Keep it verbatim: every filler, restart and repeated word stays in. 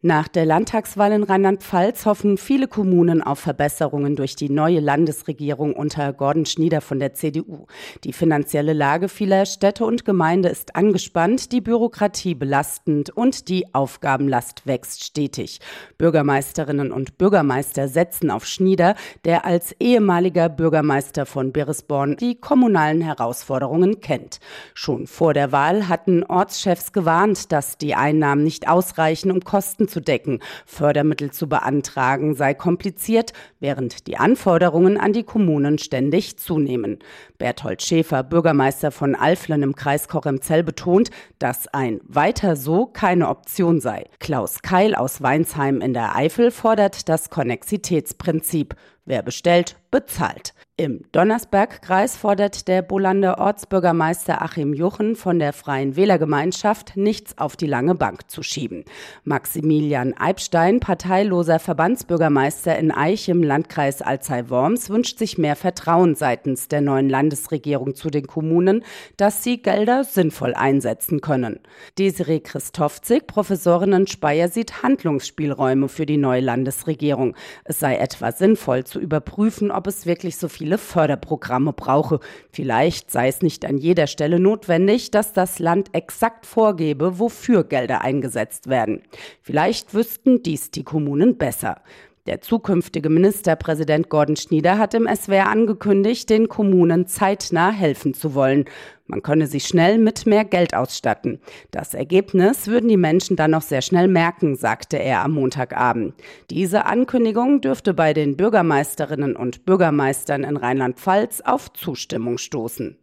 Nach der Landtagswahl in Rheinland-Pfalz hoffen viele Kommunen auf Verbesserungen durch die neue Landesregierung unter Gordon Schnieder von der C D U. Die finanzielle Lage vieler Städte und Gemeinden ist angespannt, die Bürokratie belastend und die Aufgabenlast wächst stetig. Bürgermeisterinnen und Bürgermeister setzen auf Schnieder, der als ehemaliger Bürgermeister von Biresborn die kommunalen Herausforderungen kennt. Schon vor der Wahl hatten Ortschefs gewarnt, dass die Einnahmen nicht ausreichen, um Kosten zu decken. Fördermittel zu beantragen sei kompliziert, während die Anforderungen an die Kommunen ständig zunehmen. Berthold Schäfer, Bürgermeister von Alflen im Kreis Cochem-Zell, betont, dass ein Weiter so keine Option sei. Klaus Keil aus Weinsheim in der Eifel fordert das Konnexitätsprinzip. Wer bestellt, bezahlt. Im Donnersberg-Kreis fordert der Bolander Ortsbürgermeister Achim Juchen von der Freien Wählergemeinschaft, nichts auf die lange Bank zu schieben. Maximilian Eibstein, parteiloser Verbandsbürgermeister in Aich im Landkreis Alzey-Worms, wünscht sich mehr Vertrauen seitens der neuen Landesregierung zu den Kommunen, dass sie Gelder sinnvoll einsetzen können. Desiree Christofzig, Professorin in Speyer, sieht Handlungsspielräume für die neue Landesregierung. Es sei etwa sinnvoll zu überprüfen, ob es wirklich so viele Förderprogramme brauche. Vielleicht sei es nicht an jeder Stelle notwendig, dass das Land exakt vorgebe, wofür Gelder eingesetzt werden. Vielleicht wüssten dies die Kommunen besser. Der zukünftige Ministerpräsident Gordon Schnieder hat im S W R angekündigt, den Kommunen zeitnah helfen zu wollen. Man könne sie schnell mit mehr Geld ausstatten. Das Ergebnis würden die Menschen dann noch sehr schnell merken, sagte er am Montagabend. Diese Ankündigung dürfte bei den Bürgermeisterinnen und Bürgermeistern in Rheinland-Pfalz auf Zustimmung stoßen.